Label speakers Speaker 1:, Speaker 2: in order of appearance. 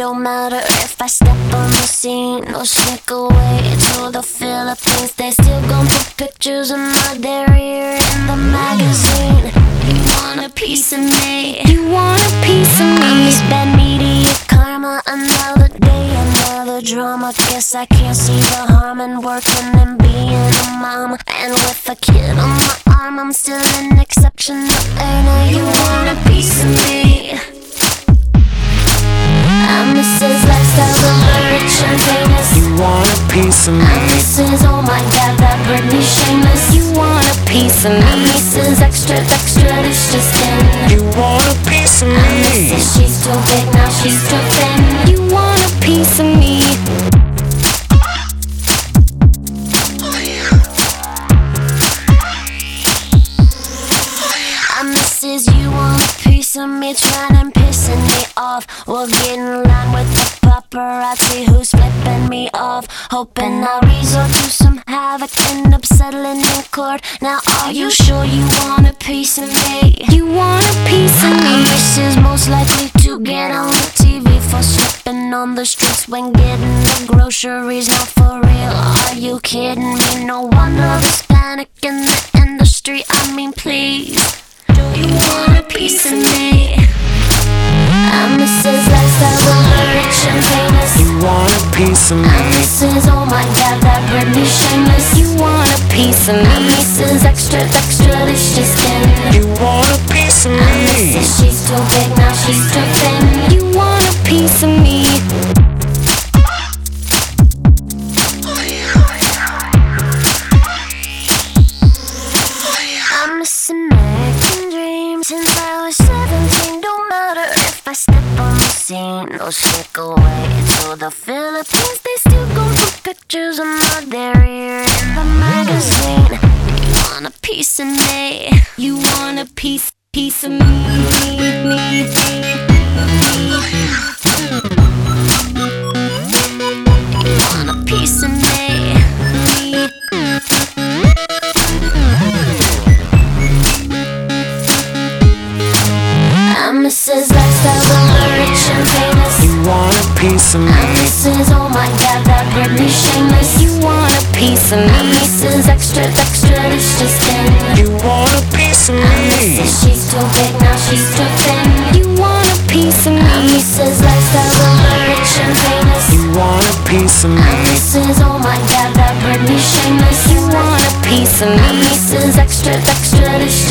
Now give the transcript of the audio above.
Speaker 1: don't matter if I step on the scene or sneak away to the Philippines. They still gon' put pictures of my derriere in the magazine. You want a piece of me? You want a piece of me? I'm this bad media karma. Another day, another drama. Guess I can't see the harm in working and being a mom. And with a kid on my arm, I'm still an exceptional earner. You want a piece of me? I'm Mrs. Lifestyle, the rich and famous.
Speaker 2: You want a piece of me?
Speaker 1: I'm Mrs. Oh my God, that Britney shameless. You want a piece of me? I'm Mrs. Extra, extra, delicious skin.
Speaker 2: You want a piece of
Speaker 1: I'm
Speaker 2: me?
Speaker 1: Mrs. She's too big, now she's too thin. You want a piece of me? I'm Mrs. You want a piece of me? Trying and pissing me off. We'll get in line with the paparazzi who's flipping me off. Hoping I'll resort to some havoc, end up settling in court. Now are you sure you want a piece of me? You want a piece of me? Mrs. most likely to get on the TV for slipping on the streets when getting the groceries. Not for real, are you kidding me? No wonder there's panic in the industry. I mean please, do you want a piece of me? I'm Mrs. Lifestyle, the rich and famous.
Speaker 2: You want a piece of me?
Speaker 1: I'm Mrs. Oh my God, that Britney shameless. You want a piece of me? I'm Mrs. Extra, extra, delicious skin.
Speaker 2: You want a piece of
Speaker 1: I'm
Speaker 2: me?
Speaker 1: Mrs. She's too big, now she's too thin. You want a piece of me? I'm missing American dreams since I was 17. Don't matter if I step on the scene or sneak away to the Philippines. They still gon' put pictures of my derriere in the magazine. You want a piece of me? You want a piece of me? You want a piece of me? I'm Mrs. Lifestyle, the rich and famous.
Speaker 2: You want a piece of me?
Speaker 1: I'm Mrs. Oh my God, that Britney shameless. You want a piece of me? I'm Mrs. Extra, extra, delicious skin.
Speaker 2: You want a piece of
Speaker 1: I'm
Speaker 2: me?
Speaker 1: Mrs. She's too big, now she's too thin. You want a piece of me? I'm Mrs. Lifestyle, the rich and famous.
Speaker 2: You want a piece of me?
Speaker 1: I'm Mrs. Oh my God, that Britney shameless. You want a piece of me? I'm Mrs. Extra, extra, delicious